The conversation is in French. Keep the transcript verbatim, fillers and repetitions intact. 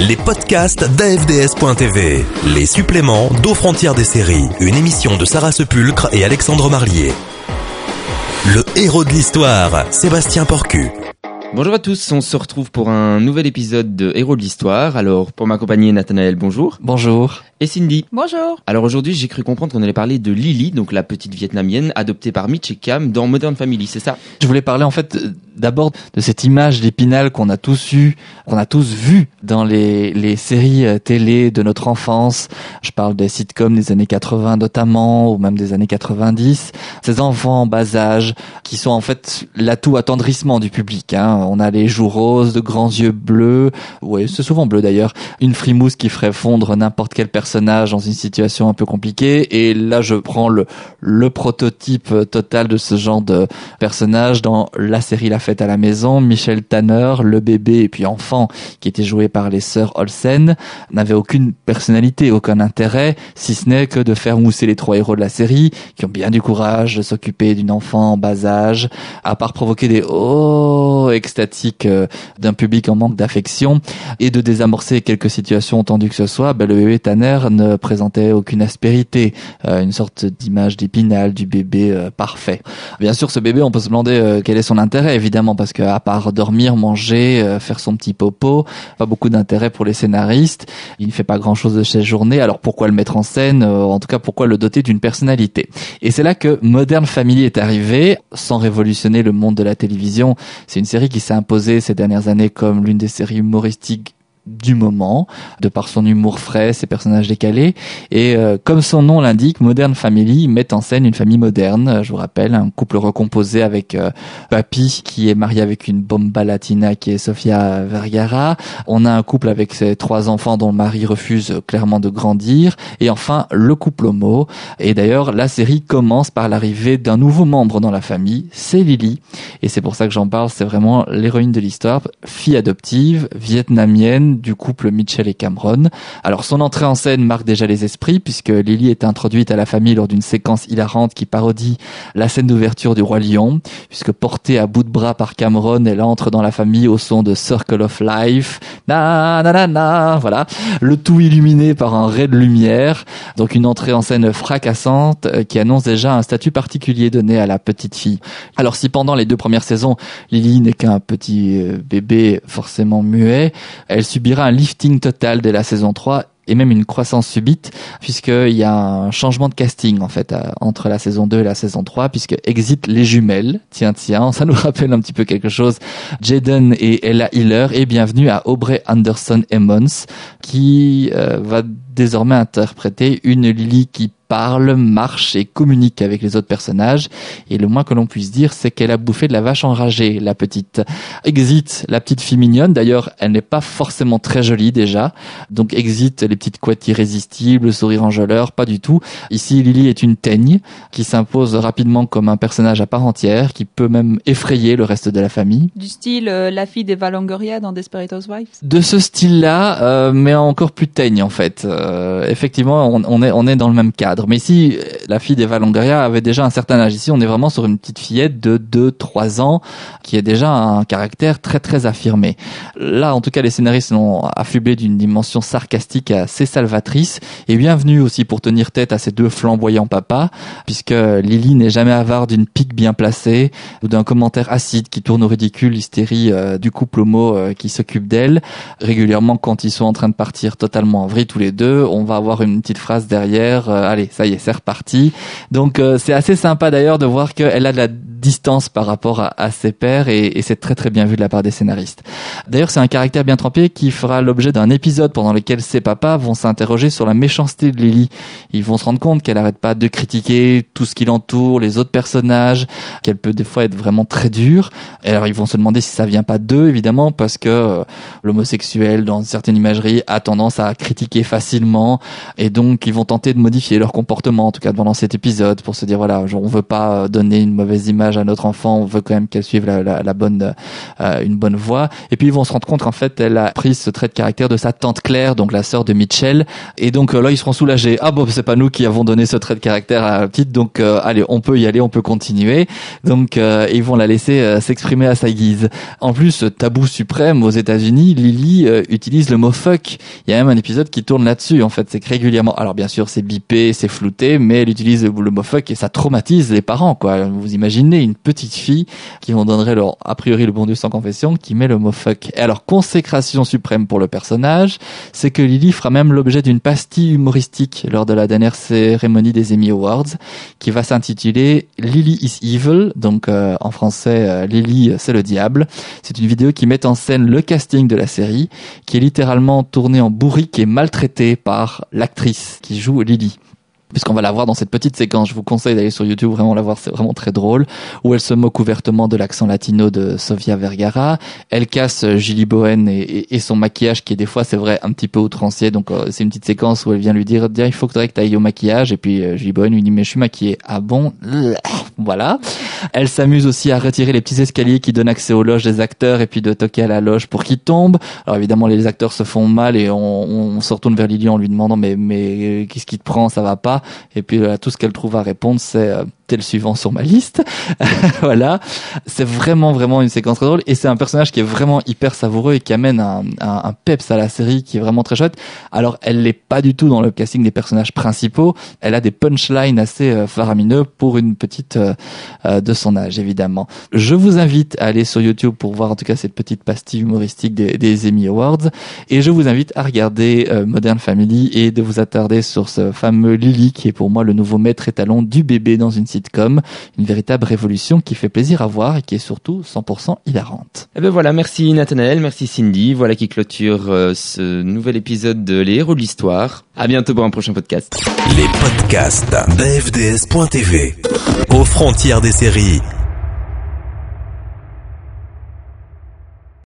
Les podcasts d'A F D S point T V. Les suppléments d'Aux frontières des séries. Une émission de Sarah Sepulcre et Alexandre Marlier. Le héros de l'histoire, Sébastien Porcu. Bonjour à tous, on se retrouve pour un nouvel épisode de Héros de l'Histoire. Alors, pour m'accompagner, Nathanaël, bonjour. Bonjour. Et Cindy. Bonjour. Alors aujourd'hui, j'ai cru comprendre qu'on allait parler de Lily, donc la petite vietnamienne adoptée par Mitch et Cam dans Modern Family, c'est ça? Je voulais parler en fait d'abord de cette image d'Épinal qu'on a tous eu, qu'on a tous vu dans les, les séries télé de notre enfance. Je parle des sitcoms des années quatre-vingts notamment, ou même des années quatre-vingt-dix. Ces enfants en bas âge qui sont en fait l'atout attendrissement du public, hein. On a les joues roses, de grands yeux bleus, oui, c'est souvent bleu d'ailleurs, une frimousse qui ferait fondre n'importe quel personnage dans une situation un peu compliquée. Et là, je prends le, le prototype total de ce genre de personnage dans la série La Fête à la Maison. Michel Tanner, le bébé et puis enfant qui était joué par les sœurs Olsen, n'avait aucune personnalité, aucun intérêt, si ce n'est que de faire mousser les trois héros de la série, qui ont bien du courage de s'occuper d'une enfant en bas âge, à part provoquer des oh extatiques d'un public en manque d'affection et de désamorcer quelques situations tendues que ce soit. Ben, le bébé Tanner ne présentait aucune aspérité, euh, une sorte d'image d'Épinal du bébé euh, parfait. Bien sûr, ce bébé, on peut se demander euh, quel est son intérêt, évidemment, parce que à part dormir, manger, euh, faire son petit popo, pas beaucoup d'intérêt pour les scénaristes. Il ne fait pas grand-chose de cette journée. Alors pourquoi le mettre en scène euh, En tout cas, pourquoi le doter d'une personnalité? Et c'est là que Modern Family est arrivé, sans révolutionner le monde de la télévision. C'est une série qui s'est imposée ces dernières années comme l'une des séries humoristiques du moment, de par son humour frais, ses personnages décalés. Et euh, comme son nom l'indique, Modern Family met en scène une famille moderne. Je vous rappelle, un couple recomposé avec euh, Papy, qui est marié avec une bomba latina qui est Sofia Vergara. On a un couple avec ses trois enfants dont le mari refuse clairement de grandir. Et enfin, le couple homo. Et d'ailleurs, la série commence par l'arrivée d'un nouveau membre dans la famille, c'est Lily. Et c'est pour ça que j'en parle, c'est vraiment l'héroïne de l'histoire, fille adoptive, vietnamienne, du couple Mitchell et Cameron. Alors son entrée en scène marque déjà les esprits puisque Lily est introduite à la famille lors d'une séquence hilarante qui parodie la scène d'ouverture du Roi Lion, puisque portée à bout de bras par Cameron, elle entre dans la famille au son de Circle of Life, na na na na, voilà, le tout illuminé par un ray de lumière. Donc une entrée en scène fracassante qui annonce déjà un statut particulier donné à la petite fille. Alors si pendant les deux premières saisons, Lily n'est qu'un petit bébé forcément muet, elle subit un lifting total dès la saison trois et même une croissance subite puisqu'il y a un changement de casting en fait entre la saison deux et la saison trois puisque exit les jumelles, tiens tiens, ça nous rappelle un petit peu quelque chose, Jaden et Ella Hiller, et bienvenue à Aubrey Anderson Emmons qui euh, va désormais interpréter une Lily qui parle, marche et communique avec les autres personnages. Et le moins que l'on puisse dire, c'est qu'elle a bouffé de la vache enragée, la petite. Exit, la petite fille mignonne. D'ailleurs, elle n'est pas forcément très jolie déjà. Donc exit les petites couettes irrésistibles, le sourire enjôleur, pas du tout. Ici, Lily est une teigne qui s'impose rapidement comme un personnage à part entière, qui peut même effrayer le reste de la famille. Du style euh, la fille d'Eva Longoria dans Desperate Housewives. De ce style-là, euh, mais encore plus teigne en fait. Euh, effectivement, on, on est on est dans le même cadre. Mais ici, la fille d'Eva Longoria avait déjà un certain âge. Ici, on est vraiment sur une petite fillette de deux trois ans qui a déjà un caractère très très affirmé. Là, en tout cas, les scénaristes l'ont affublé d'une dimension sarcastique assez salvatrice et bienvenue aussi pour tenir tête à ces deux flamboyants papas, puisque Lily n'est jamais avare d'une pique bien placée ou d'un commentaire acide qui tourne au ridicule l'hystérie euh, du couple homo euh, qui s'occupe d'elle. Régulièrement, quand ils sont en train de partir totalement en vrille tous les deux, on va avoir une petite phrase derrière, euh, allez, ça y est, c'est reparti. Donc euh, c'est assez sympa d'ailleurs de voir qu'elle a de la distance par rapport à, à ses pairs et, et c'est très très bien vu de la part des scénaristes. D'ailleurs, c'est un caractère bien trempé qui fera l'objet d'un épisode pendant lequel ses papas vont s'interroger sur la méchanceté de Lily. Ils vont se rendre compte qu'elle arrête pas de critiquer tout ce qui l'entoure, les autres personnages, qu'elle peut des fois être vraiment très dure. Et alors ils vont se demander si ça vient pas d'eux, évidemment, parce que euh, l'homosexuel dans certaines imageries a tendance à critiquer facilement et donc ils vont tenter de modifier leur comportement, en tout cas pendant cet épisode, pour se dire voilà, genre, on veut pas donner une mauvaise image message à notre enfant, on veut quand même qu'elle suive la, la, la bonne, euh, une bonne voie. Et puis ils vont se rendre compte qu'en fait, elle a pris ce trait de caractère de sa tante Claire, donc la sœur de Mitchell. Et donc euh, là, ils seront soulagés. Ah bon, c'est pas nous qui avons donné ce trait de caractère à la petite, donc euh, allez, on peut y aller, on peut continuer. Donc euh, ils vont la laisser euh, s'exprimer à sa guise. En plus, tabou suprême aux États-Unis, Lily euh, utilise le mot fuck. Il y a même un épisode qui tourne là-dessus. En fait, c'est que régulièrement, alors bien sûr, c'est bipé, c'est flouté, mais elle utilise le, le mot fuck et ça traumatise les parents, quoi. Vous imaginez une petite fille qui on donnerait leur a priori le bon Dieu sans confession, qui met le mot fuck. Et alors, consécration suprême pour le personnage, c'est que Lily fera même l'objet d'une pastille humoristique lors de la dernière cérémonie des Emmy Awards, qui va s'intituler Lily is Evil, donc euh, en français euh, Lily c'est le diable. C'est une vidéo qui met en scène le casting de la série, qui est littéralement tournée en bourrique et maltraitée par l'actrice qui joue Lily. Puisqu'on va la voir dans cette petite séquence, je vous conseille d'aller sur YouTube, vraiment la voir, c'est vraiment très drôle, où elle se moque ouvertement de l'accent latino de Sofia Vergara, elle casse Julie Bowen et, et, et son maquillage qui est des fois, c'est vrai, un petit peu outrancier, donc euh, c'est une petite séquence où elle vient lui dire, il faut que tu ailles au maquillage, et puis euh, Julie Bowen lui dit, mais je suis maquillée. Ah bon? Voilà. Elle s'amuse aussi à retirer les petits escaliers qui donnent accès aux loges des acteurs, et puis de toquer à la loge pour qu'ils tombent. Alors évidemment, les acteurs se font mal, et on, on se retourne vers Lily en lui demandant, mais, mais qu'est-ce qui te prend, ça va pas? Et puis là, tout ce qu'elle trouve à répondre, c'est euh, tel suivant sur ma liste. Voilà, c'est vraiment vraiment une séquence très drôle et c'est un personnage qui est vraiment hyper savoureux et qui amène un, un, un peps à la série qui est vraiment très chouette. Alors elle l'est pas du tout dans le casting des personnages principaux. Elle a des punchlines assez euh, faramineux pour une petite euh, euh, de son âge évidemment. Je vous invite à aller sur YouTube pour voir en tout cas cette petite pastille humoristique des, des Emmy Awards et je vous invite à regarder euh, Modern Family et de vous attarder sur ce fameux Lily qui est pour moi le nouveau maître étalon du bébé dans une sitcom, une véritable révolution qui fait plaisir à voir et qui est surtout cent pour cent hilarante. Et ben voilà, merci Nathanaël, merci Cindy, voilà qui clôture euh, ce nouvel épisode de Les Héros de l'Histoire. À bientôt pour un prochain podcast. Les podcasts d'A F D S point T V, aux frontières des séries.